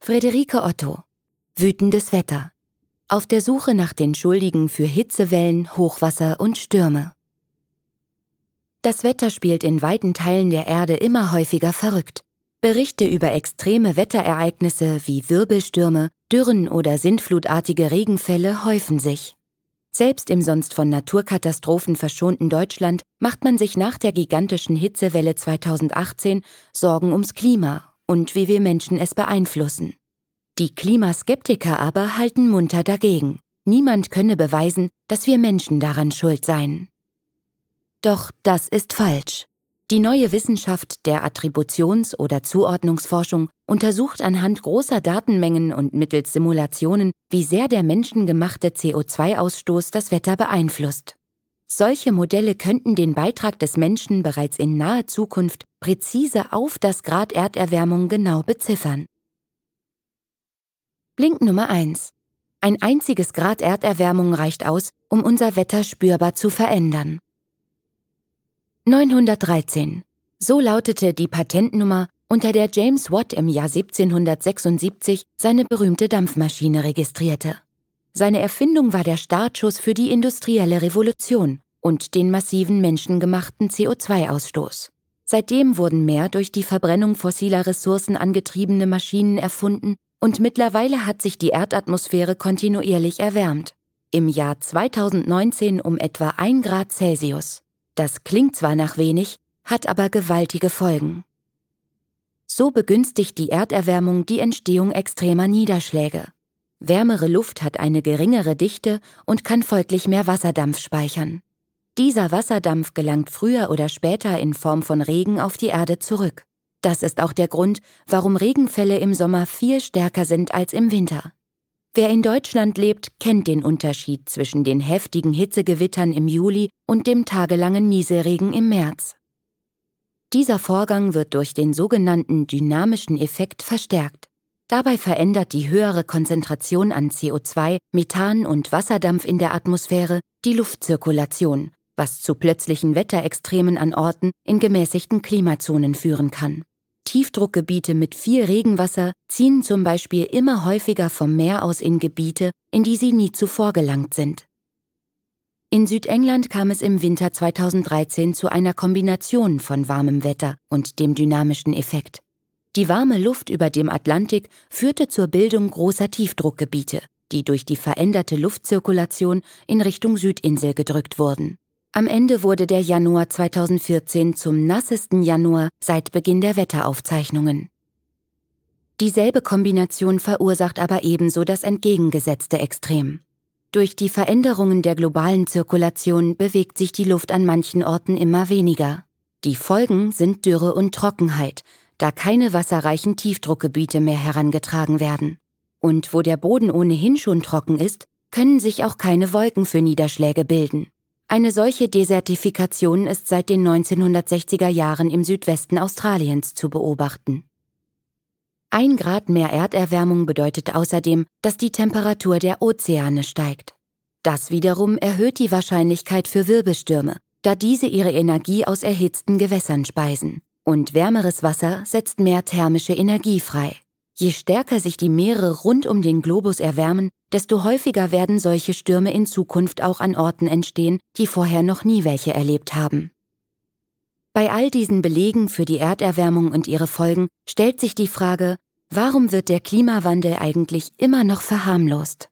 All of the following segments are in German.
Friederike Otto. Wütendes Wetter. Auf der Suche nach den Schuldigen für Hitzewellen, Hochwasser und Stürme. Das Wetter spielt in weiten Teilen der Erde immer häufiger verrückt. Berichte über extreme Wetterereignisse wie Wirbelstürme, Dürren oder sintflutartige Regenfälle häufen sich. Selbst im sonst von Naturkatastrophen verschonten Deutschland macht man sich nach der gigantischen Hitzewelle 2018 Sorgen ums Klima und wie wir Menschen es beeinflussen. Die Klimaskeptiker aber halten munter dagegen. Niemand könne beweisen, dass wir Menschen daran schuld seien. Doch das ist falsch. Die neue Wissenschaft der Attributions- oder Zuordnungsforschung untersucht anhand großer Datenmengen und mittels Simulationen, wie sehr der menschengemachte CO2-Ausstoß das Wetter beeinflusst. Solche Modelle könnten den Beitrag des Menschen bereits in naher Zukunft präzise auf das Grad Erderwärmung genau beziffern. Blink Nummer 1. Ein einziges Grad Erderwärmung reicht aus, um unser Wetter spürbar zu verändern. 913. So lautete die Patentnummer, unter der James Watt im Jahr 1776 seine berühmte Dampfmaschine registrierte. Seine Erfindung war der Startschuss für die industrielle Revolution und den massiven menschengemachten CO2-Ausstoß. Seitdem wurden mehr durch die Verbrennung fossiler Ressourcen angetriebene Maschinen erfunden und mittlerweile hat sich die Erdatmosphäre kontinuierlich erwärmt. Im Jahr 2019 um etwa 1 Grad Celsius. Das klingt zwar nach wenig, hat aber gewaltige Folgen. So begünstigt die Erderwärmung die Entstehung extremer Niederschläge. Wärmere Luft hat eine geringere Dichte und kann folglich mehr Wasserdampf speichern. Dieser Wasserdampf gelangt früher oder später in Form von Regen auf die Erde zurück. Das ist auch der Grund, warum Regenfälle im Sommer viel stärker sind als im Winter. Wer in Deutschland lebt, kennt den Unterschied zwischen den heftigen Hitzegewittern im Juli und dem tagelangen Nieselregen im März. Dieser Vorgang wird durch den sogenannten dynamischen Effekt verstärkt. Dabei verändert die höhere Konzentration an CO2, Methan und Wasserdampf in der Atmosphäre die Luftzirkulation, was zu plötzlichen Wetterextremen an Orten in gemäßigten Klimazonen führen kann. Tiefdruckgebiete mit viel Regenwasser ziehen zum Beispiel immer häufiger vom Meer aus in Gebiete, in die sie nie zuvor gelangt sind. In Südengland kam es im Winter 2013 zu einer Kombination von warmem Wetter und dem dynamischen Effekt. Die warme Luft über dem Atlantik führte zur Bildung großer Tiefdruckgebiete, die durch die veränderte Luftzirkulation in Richtung Südinsel gedrückt wurden. Am Ende wurde der Januar 2014 zum nassesten Januar seit Beginn der Wetteraufzeichnungen. Dieselbe Kombination verursacht aber ebenso das entgegengesetzte Extrem. Durch die Veränderungen der globalen Zirkulation bewegt sich die Luft an manchen Orten immer weniger. Die Folgen sind Dürre und Trockenheit, da keine wasserreichen Tiefdruckgebiete mehr herangetragen werden. Und wo der Boden ohnehin schon trocken ist, können sich auch keine Wolken für Niederschläge bilden. Eine solche Desertifikation ist seit den 1960er Jahren im Südwesten Australiens zu beobachten. 1 Grad mehr Erderwärmung bedeutet außerdem, dass die Temperatur der Ozeane steigt. Das wiederum erhöht die Wahrscheinlichkeit für Wirbelstürme, da diese ihre Energie aus erhitzten Gewässern speisen. Und wärmeres Wasser setzt mehr thermische Energie frei. Je stärker sich die Meere rund um den Globus erwärmen, desto häufiger werden solche Stürme in Zukunft auch an Orten entstehen, die vorher noch nie welche erlebt haben. Bei all diesen Belegen für die Erderwärmung und ihre Folgen stellt sich die Frage, warum wird der Klimawandel eigentlich immer noch verharmlost?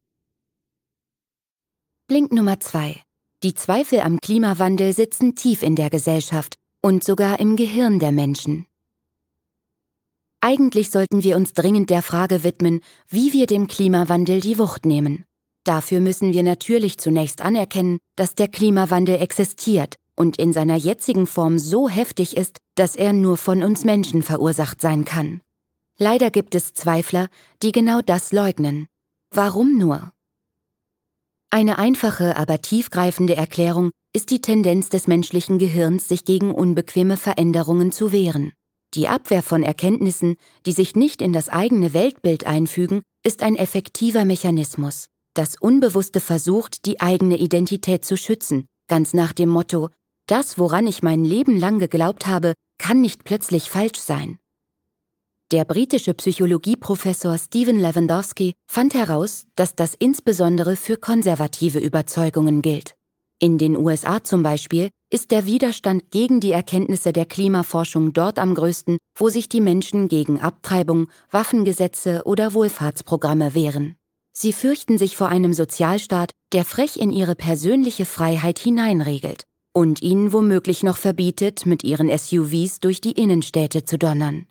Blink Nummer 2. Die Zweifel am Klimawandel sitzen tief in der Gesellschaft und sogar im Gehirn der Menschen. Eigentlich sollten wir uns dringend der Frage widmen, wie wir dem Klimawandel die Wucht nehmen. Dafür müssen wir natürlich zunächst anerkennen, dass der Klimawandel existiert und in seiner jetzigen Form so heftig ist, dass er nur von uns Menschen verursacht sein kann. Leider gibt es Zweifler, die genau das leugnen. Warum nur? Eine einfache, aber tiefgreifende Erklärung ist die Tendenz des menschlichen Gehirns, sich gegen unbequeme Veränderungen zu wehren. Die Abwehr von Erkenntnissen, die sich nicht in das eigene Weltbild einfügen, ist ein effektiver Mechanismus. Das Unbewusste versucht, die eigene Identität zu schützen, ganz nach dem Motto: Das, woran ich mein Leben lang geglaubt habe, kann nicht plötzlich falsch sein. Der britische Psychologieprofessor Stephen Lewandowski fand heraus, dass das insbesondere für konservative Überzeugungen gilt. In den USA zum Beispiel ist der Widerstand gegen die Erkenntnisse der Klimaforschung dort am größten, wo sich die Menschen gegen Abtreibung, Waffengesetze oder Wohlfahrtsprogramme wehren. Sie fürchten sich vor einem Sozialstaat, der frech in ihre persönliche Freiheit hineinregelt und ihnen womöglich noch verbietet, mit ihren SUVs durch die Innenstädte zu donnern.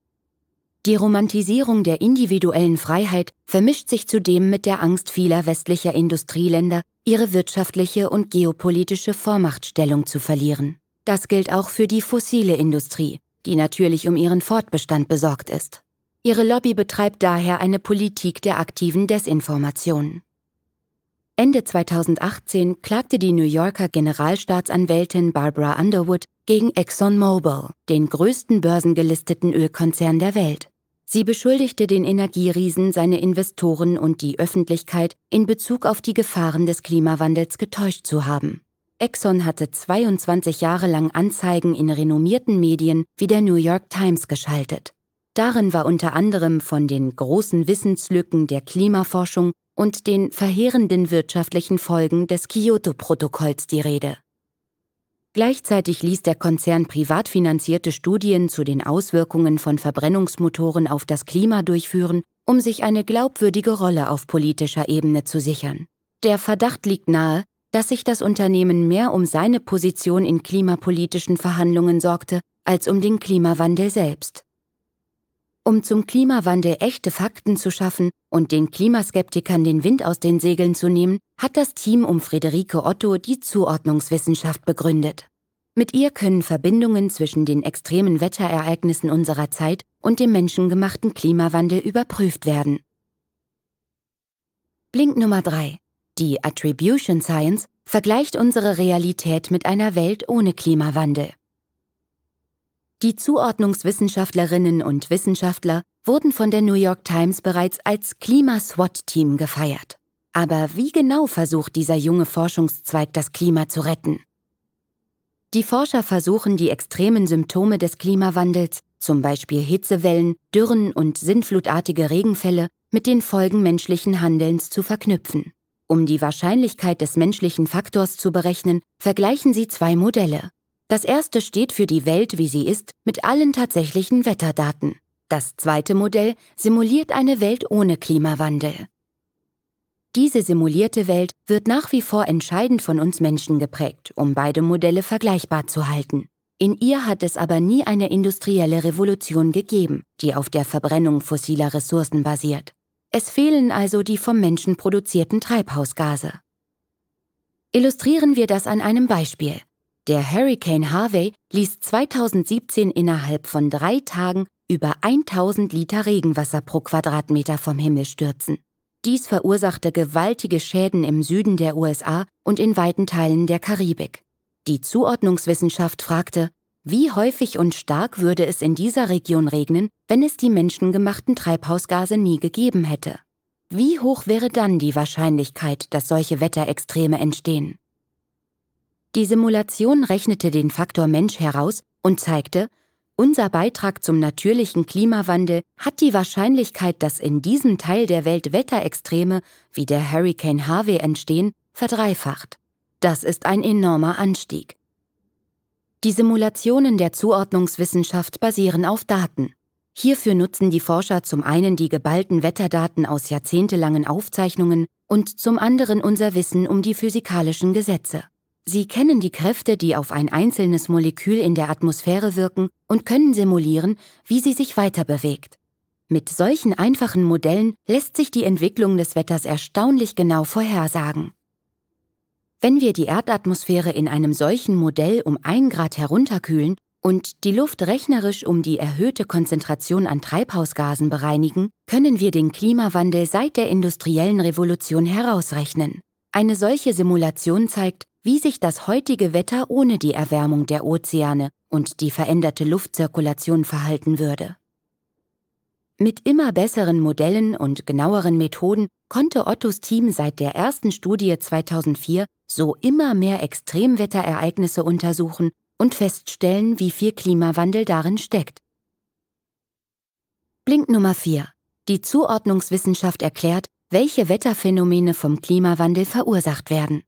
Die Romantisierung der individuellen Freiheit vermischt sich zudem mit der Angst vieler westlicher Industrieländer, ihre wirtschaftliche und geopolitische Vormachtstellung zu verlieren. Das gilt auch für die fossile Industrie, die natürlich um ihren Fortbestand besorgt ist. Ihre Lobby betreibt daher eine Politik der aktiven Desinformation. Ende 2018 klagte die New Yorker Generalstaatsanwältin Barbara Underwood gegen ExxonMobil, den größten börsengelisteten Ölkonzern der Welt. Sie beschuldigte den Energieriesen, seine Investoren und die Öffentlichkeit in Bezug auf die Gefahren des Klimawandels getäuscht zu haben. Exxon hatte 22 Jahre lang Anzeigen in renommierten Medien wie der New York Times geschaltet. Darin war unter anderem von den großen Wissenslücken der Klimaforschung und den verheerenden wirtschaftlichen Folgen des Kyoto-Protokolls die Rede. Gleichzeitig ließ der Konzern privat finanzierte Studien zu den Auswirkungen von Verbrennungsmotoren auf das Klima durchführen, um sich eine glaubwürdige Rolle auf politischer Ebene zu sichern. Der Verdacht liegt nahe, dass sich das Unternehmen mehr um seine Position in klimapolitischen Verhandlungen sorgte, als um den Klimawandel selbst. Um zum Klimawandel echte Fakten zu schaffen und den Klimaskeptikern den Wind aus den Segeln zu nehmen, hat das Team um Friederike Otto die Zuordnungswissenschaft begründet. Mit ihr können Verbindungen zwischen den extremen Wetterereignissen unserer Zeit und dem menschengemachten Klimawandel überprüft werden. Blink Nummer 3. Die Attribution Science vergleicht unsere Realität mit einer Welt ohne Klimawandel. Die Zuordnungswissenschaftlerinnen und Wissenschaftler wurden von der New York Times bereits als Klima-SWAT-Team gefeiert. Aber wie genau versucht dieser junge Forschungszweig, das Klima zu retten? Die Forscher versuchen, die extremen Symptome des Klimawandels, zum Beispiel Hitzewellen, Dürren und sintflutartige Regenfälle, mit den Folgen menschlichen Handelns zu verknüpfen. Um die Wahrscheinlichkeit des menschlichen Faktors zu berechnen, vergleichen sie zwei Modelle. Das erste steht für die Welt, wie sie ist, mit allen tatsächlichen Wetterdaten. Das zweite Modell simuliert eine Welt ohne Klimawandel. Diese simulierte Welt wird nach wie vor entscheidend von uns Menschen geprägt, um beide Modelle vergleichbar zu halten. In ihr hat es aber nie eine industrielle Revolution gegeben, die auf der Verbrennung fossiler Ressourcen basiert. Es fehlen also die vom Menschen produzierten Treibhausgase. Illustrieren wir das an einem Beispiel. Der Hurrikan Harvey ließ 2017 innerhalb von 3 Tagen über 1000 Liter Regenwasser pro Quadratmeter vom Himmel stürzen. Dies verursachte gewaltige Schäden im Süden der USA und in weiten Teilen der Karibik. Die Zuordnungswissenschaft fragte, wie häufig und stark würde es in dieser Region regnen, wenn es die menschengemachten Treibhausgase nie gegeben hätte? Wie hoch wäre dann die Wahrscheinlichkeit, dass solche Wetterextreme entstehen? Die Simulation rechnete den Faktor Mensch heraus und zeigte, unser Beitrag zum natürlichen Klimawandel hat die Wahrscheinlichkeit, dass in diesem Teil der Welt Wetterextreme wie der Hurrikan Harvey entstehen, verdreifacht. Das ist ein enormer Anstieg. Die Simulationen der Zuordnungswissenschaft basieren auf Daten. Hierfür nutzen die Forscher zum einen die geballten Wetterdaten aus jahrzehntelangen Aufzeichnungen und zum anderen unser Wissen um die physikalischen Gesetze. Sie kennen die Kräfte, die auf ein einzelnes Molekül in der Atmosphäre wirken und können simulieren, wie sie sich weiter bewegt. Mit solchen einfachen Modellen lässt sich die Entwicklung des Wetters erstaunlich genau vorhersagen. Wenn wir die Erdatmosphäre in einem solchen Modell um 1 Grad herunterkühlen und die Luft rechnerisch um die erhöhte Konzentration an Treibhausgasen bereinigen, können wir den Klimawandel seit der industriellen Revolution herausrechnen. Eine solche Simulation zeigt, wie sich das heutige Wetter ohne die Erwärmung der Ozeane und die veränderte Luftzirkulation verhalten würde. Mit immer besseren Modellen und genaueren Methoden konnte Ottos Team seit der ersten Studie 2004 so immer mehr Extremwetterereignisse untersuchen und feststellen, wie viel Klimawandel darin steckt. Blink Nummer 4. Die Zuordnungswissenschaft erklärt, welche Wetterphänomene vom Klimawandel verursacht werden.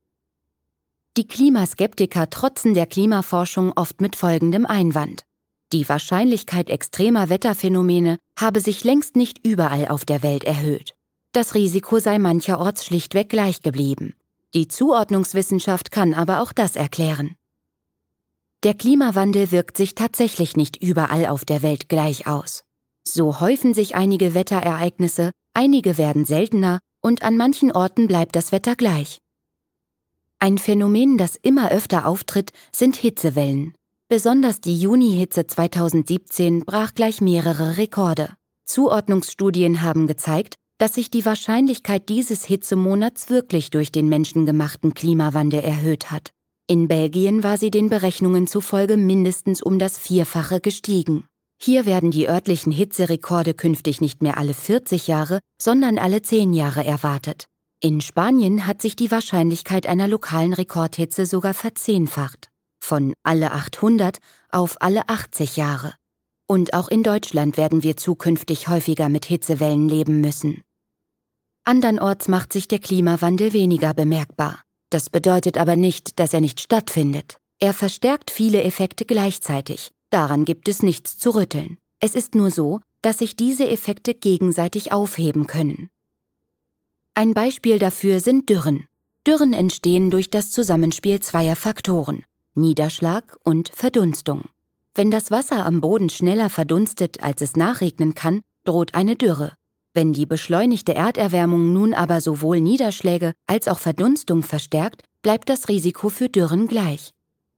Die Klimaskeptiker trotzen der Klimaforschung oft mit folgendem Einwand: Die Wahrscheinlichkeit extremer Wetterphänomene habe sich längst nicht überall auf der Welt erhöht. Das Risiko sei mancherorts schlichtweg gleich geblieben. Die Zuordnungswissenschaft kann aber auch das erklären. Der Klimawandel wirkt sich tatsächlich nicht überall auf der Welt gleich aus. So häufen sich einige Wetterereignisse, einige werden seltener und an manchen Orten bleibt das Wetter gleich. Ein Phänomen, das immer öfter auftritt, sind Hitzewellen. Besonders die Junihitze 2017 brach gleich mehrere Rekorde. Zuordnungsstudien haben gezeigt, dass sich die Wahrscheinlichkeit dieses Hitzemonats wirklich durch den menschengemachten Klimawandel erhöht hat. In Belgien war sie den Berechnungen zufolge mindestens um das Vierfache gestiegen. Hier werden die örtlichen Hitzerekorde künftig nicht mehr alle 40 Jahre, sondern alle 10 Jahre erwartet. In Spanien hat sich die Wahrscheinlichkeit einer lokalen Rekordhitze sogar verzehnfacht. Von alle 800 auf alle 80 Jahre. Und auch in Deutschland werden wir zukünftig häufiger mit Hitzewellen leben müssen. Andernorts macht sich der Klimawandel weniger bemerkbar. Das bedeutet aber nicht, dass er nicht stattfindet. Er verstärkt viele Effekte gleichzeitig. Daran gibt es nichts zu rütteln. Es ist nur so, dass sich diese Effekte gegenseitig aufheben können. Ein Beispiel dafür sind Dürren. Dürren entstehen durch das Zusammenspiel zweier Faktoren: Niederschlag und Verdunstung. Wenn das Wasser am Boden schneller verdunstet, als es nachregnen kann, droht eine Dürre. Wenn die beschleunigte Erderwärmung nun aber sowohl Niederschläge als auch Verdunstung verstärkt, bleibt das Risiko für Dürren gleich.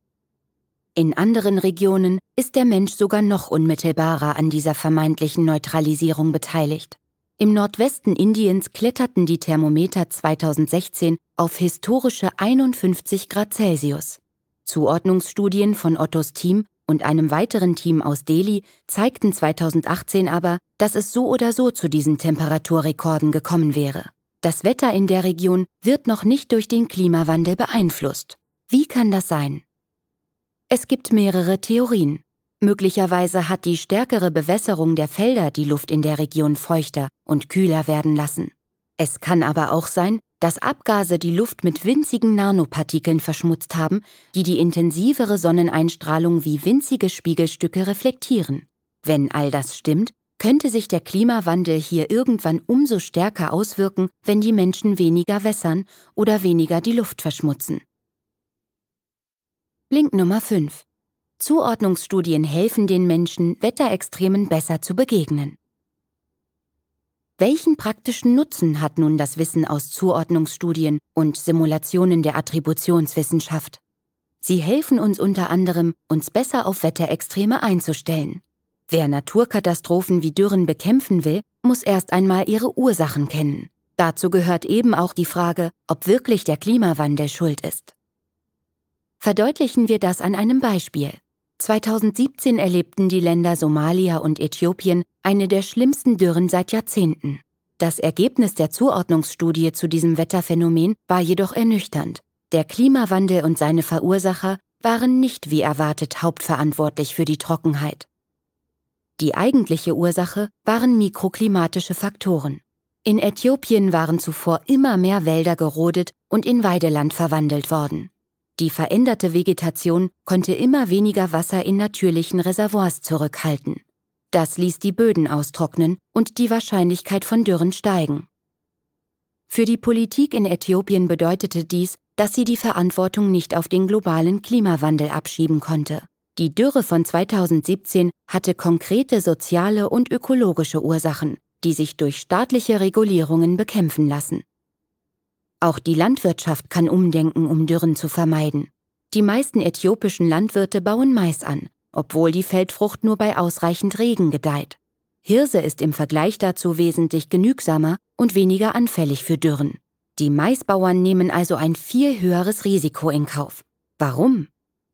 In anderen Regionen ist der Mensch sogar noch unmittelbarer an dieser vermeintlichen Neutralisierung beteiligt. Im Nordwesten Indiens kletterten die Thermometer 2016 auf historische 51 Grad Celsius. Zuordnungsstudien von Ottos Team und einem weiteren Team aus Delhi zeigten 2018 aber, dass es so oder so zu diesen Temperaturrekorden gekommen wäre. Das Wetter in der Region wird noch nicht durch den Klimawandel beeinflusst. Wie kann das sein? Es gibt mehrere Theorien. Möglicherweise hat die stärkere Bewässerung der Felder die Luft in der Region feuchter und kühler werden lassen. Es kann aber auch sein, dass Abgase die Luft mit winzigen Nanopartikeln verschmutzt haben, die die intensivere Sonneneinstrahlung wie winzige Spiegelstücke reflektieren. Wenn all das stimmt, könnte sich der Klimawandel hier irgendwann umso stärker auswirken, wenn die Menschen weniger wässern oder weniger die Luft verschmutzen. Blink Nummer 5. Zuordnungsstudien helfen den Menschen, Wetterextremen besser zu begegnen. Welchen praktischen Nutzen hat nun das Wissen aus Zuordnungsstudien und Simulationen der Attributionswissenschaft? Sie helfen uns unter anderem, uns besser auf Wetterextreme einzustellen. Wer Naturkatastrophen wie Dürren bekämpfen will, muss erst einmal ihre Ursachen kennen. Dazu gehört eben auch die Frage, ob wirklich der Klimawandel schuld ist. Verdeutlichen wir das an einem Beispiel. 2017 erlebten die Länder Somalia und Äthiopien eine der schlimmsten Dürren seit Jahrzehnten. Das Ergebnis der Zuordnungsstudie zu diesem Wetterphänomen war jedoch ernüchternd. Der Klimawandel und seine Verursacher waren nicht wie erwartet hauptverantwortlich für die Trockenheit. Die eigentliche Ursache waren mikroklimatische Faktoren. In Äthiopien waren zuvor immer mehr Wälder gerodet und in Weideland verwandelt worden. Die veränderte Vegetation konnte immer weniger Wasser in natürlichen Reservoirs zurückhalten. Das ließ die Böden austrocknen und die Wahrscheinlichkeit von Dürren steigen. Für die Politik in Äthiopien bedeutete dies, dass sie die Verantwortung nicht auf den globalen Klimawandel abschieben konnte. Die Dürre von 2017 hatte konkrete soziale und ökologische Ursachen, die sich durch staatliche Regulierungen bekämpfen lassen. Auch die Landwirtschaft kann umdenken, um Dürren zu vermeiden. Die meisten äthiopischen Landwirte bauen Mais an, obwohl die Feldfrucht nur bei ausreichend Regen gedeiht. Hirse ist im Vergleich dazu wesentlich genügsamer und weniger anfällig für Dürren. Die Maisbauern nehmen also ein viel höheres Risiko in Kauf. Warum?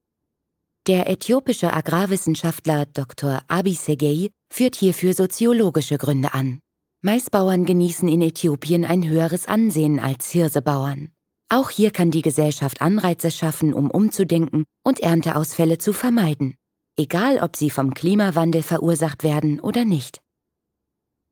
Der äthiopische Agrarwissenschaftler Dr. Abiy Segei führt hierfür soziologische Gründe an. Maisbauern genießen in Äthiopien ein höheres Ansehen als Hirsebauern. Auch hier kann die Gesellschaft Anreize schaffen, um umzudenken und Ernteausfälle zu vermeiden, egal ob sie vom Klimawandel verursacht werden oder nicht.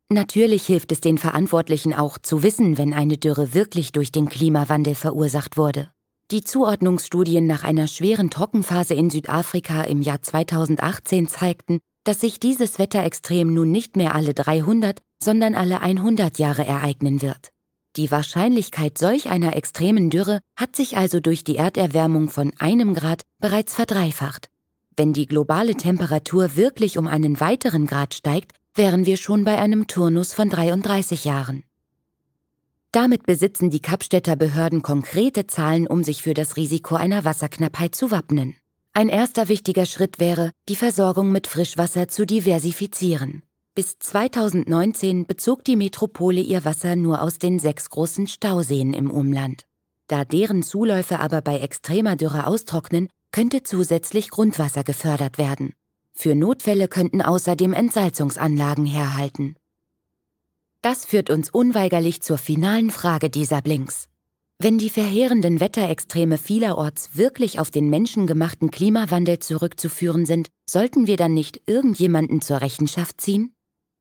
Natürlich hilft es den Verantwortlichen auch zu wissen, wenn eine Dürre wirklich durch den Klimawandel verursacht wurde. Die Zuordnungsstudien nach einer schweren Trockenphase in Südafrika im Jahr 2018 zeigten, dass sich dieses Wetterextrem nun nicht mehr alle 300, sondern alle 100 Jahre ereignen wird. Die Wahrscheinlichkeit solch einer extremen Dürre hat sich also durch die Erderwärmung von 1 Grad bereits verdreifacht. Wenn die globale Temperatur wirklich um einen weiteren Grad steigt, wären wir schon bei einem Turnus von 33 Jahren. Damit besitzen die Kapstädter Behörden konkrete Zahlen, um sich für das Risiko einer Wasserknappheit zu wappnen. Ein erster wichtiger Schritt wäre, die Versorgung mit Frischwasser zu diversifizieren. Bis 2019 bezog die Metropole ihr Wasser nur aus den 6 großen Stauseen im Umland. Da deren Zuläufe aber bei extremer Dürre austrocknen, könnte zusätzlich Grundwasser gefördert werden. Für Notfälle könnten außerdem Entsalzungsanlagen herhalten. Das führt uns unweigerlich zur finalen Frage dieser Blinks. Wenn die verheerenden Wetterextreme vielerorts wirklich auf den menschengemachten Klimawandel zurückzuführen sind, sollten wir dann nicht irgendjemanden zur Rechenschaft ziehen?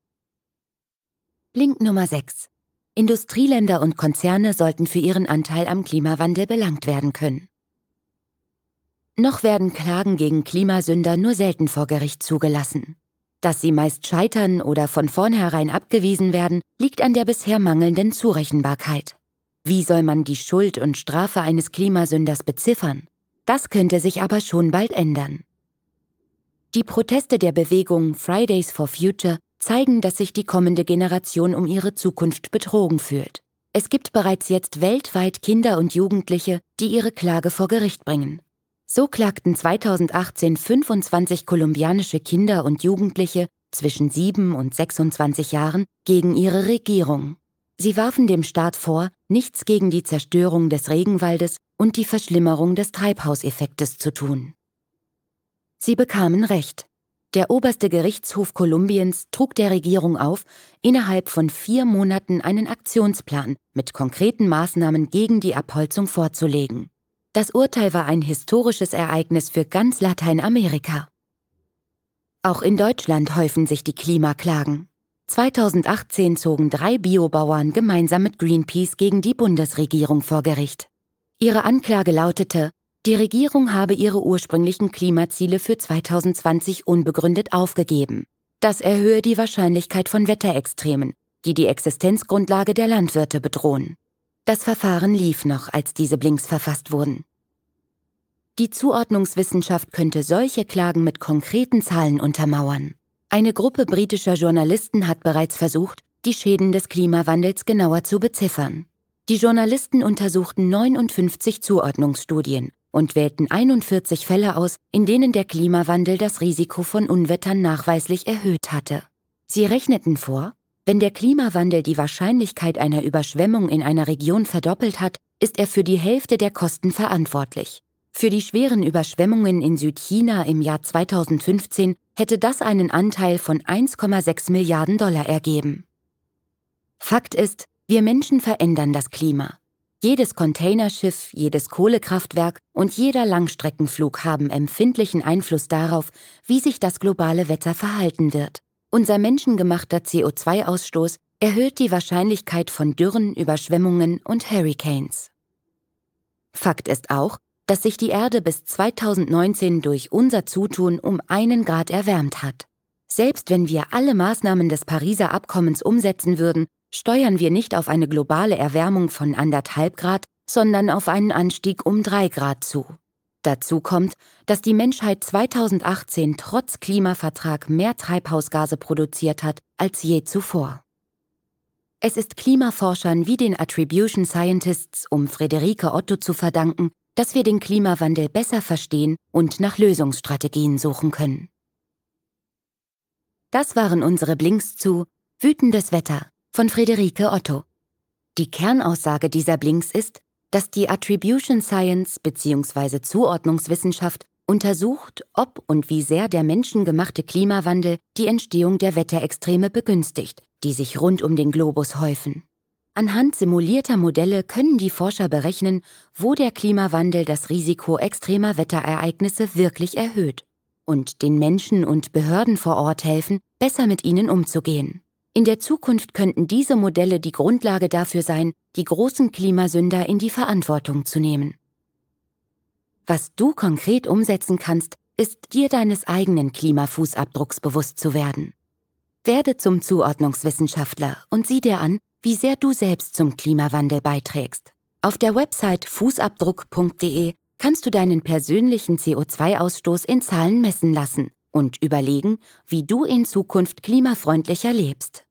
Blink Nummer 6. Industrieländer und Konzerne sollten für ihren Anteil am Klimawandel belangt werden können. Noch werden Klagen gegen Klimasünder nur selten vor Gericht zugelassen. Dass sie meist scheitern oder von vornherein abgewiesen werden, liegt an der bisher mangelnden Zurechenbarkeit. Wie soll man die Schuld und Strafe eines Klimasünders beziffern? Das könnte sich aber schon bald ändern. Die Proteste der Bewegung Fridays for Future zeigen, dass sich die kommende Generation um ihre Zukunft betrogen fühlt. Es gibt bereits jetzt weltweit Kinder und Jugendliche, die ihre Klage vor Gericht bringen. So klagten 2018 25 kolumbianische Kinder und Jugendliche zwischen 7 und 26 Jahren gegen ihre Regierung. Sie warfen dem Staat vor, nichts gegen die Zerstörung des Regenwaldes und die Verschlimmerung des Treibhauseffektes zu tun. Sie bekamen Recht. Der oberste Gerichtshof Kolumbiens trug der Regierung auf, innerhalb von 4 Monaten einen Aktionsplan mit konkreten Maßnahmen gegen die Abholzung vorzulegen. Das Urteil war ein historisches Ereignis für ganz Lateinamerika. Auch in Deutschland häufen sich die Klimaklagen. 2018 zogen 3 Biobauern gemeinsam mit Greenpeace gegen die Bundesregierung vor Gericht. Ihre Anklage lautete, die Regierung habe ihre ursprünglichen Klimaziele für 2020 unbegründet aufgegeben. Das erhöhe die Wahrscheinlichkeit von Wetterextremen, die die Existenzgrundlage der Landwirte bedrohen. Das Verfahren lief noch, als diese Blinks verfasst wurden. Die Zuordnungswissenschaft könnte solche Klagen mit konkreten Zahlen untermauern. Eine Gruppe britischer Journalisten hat bereits versucht, die Schäden des Klimawandels genauer zu beziffern. Die Journalisten untersuchten 59 Zuordnungsstudien und wählten 41 Fälle aus, in denen der Klimawandel das Risiko von Unwettern nachweislich erhöht hatte. Sie rechneten vor, wenn der Klimawandel die Wahrscheinlichkeit einer Überschwemmung in einer Region verdoppelt hat, ist er für die Hälfte der Kosten verantwortlich. Für die schweren Überschwemmungen in Südchina im Jahr 2015 hätte das einen Anteil von 1,6 Milliarden Dollar ergeben. Fakt ist, wir Menschen verändern das Klima. Jedes Containerschiff, jedes Kohlekraftwerk und jeder Langstreckenflug haben empfindlichen Einfluss darauf, wie sich das globale Wetter verhalten wird. Unser menschengemachter CO2-Ausstoß erhöht die Wahrscheinlichkeit von Dürren, Überschwemmungen und Hurricanes. Fakt ist auch, dass sich die Erde bis 2019 durch unser Zutun um 1 Grad erwärmt hat. Selbst wenn wir alle Maßnahmen des Pariser Abkommens umsetzen würden, steuern wir nicht auf eine globale Erwärmung von 1,5 Grad, sondern auf einen Anstieg um 3 Grad zu. Dazu kommt, dass die Menschheit 2018 trotz Klimavertrag mehr Treibhausgase produziert hat als je zuvor. Es ist Klimaforschern wie den Attribution Scientists um Friederike Otto zu verdanken, dass wir den Klimawandel besser verstehen und nach Lösungsstrategien suchen können. Das waren unsere Blinks zu Wütendes Wetter von Friederike Otto. Die Kernaussage dieser Blinks ist, dass die Attribution Science bzw. Zuordnungswissenschaft untersucht, ob und wie sehr der menschengemachte Klimawandel die Entstehung der Wetterextreme begünstigt, die sich rund um den Globus häufen. Anhand simulierter Modelle können die Forscher berechnen, wo der Klimawandel das Risiko extremer Wetterereignisse wirklich erhöht und den Menschen und Behörden vor Ort helfen, besser mit ihnen umzugehen. In der Zukunft könnten diese Modelle die Grundlage dafür sein, die großen Klimasünder in die Verantwortung zu nehmen. Was du konkret umsetzen kannst, ist, dir deines eigenen Klimafußabdrucks bewusst zu werden. Werde zum Zuordnungswissenschaftler und sieh dir an, wie sehr du selbst zum Klimawandel beiträgst. Auf der Website fußabdruck.de kannst du deinen persönlichen CO2-Ausstoß in Zahlen messen lassen und überlegen, wie du in Zukunft klimafreundlicher lebst.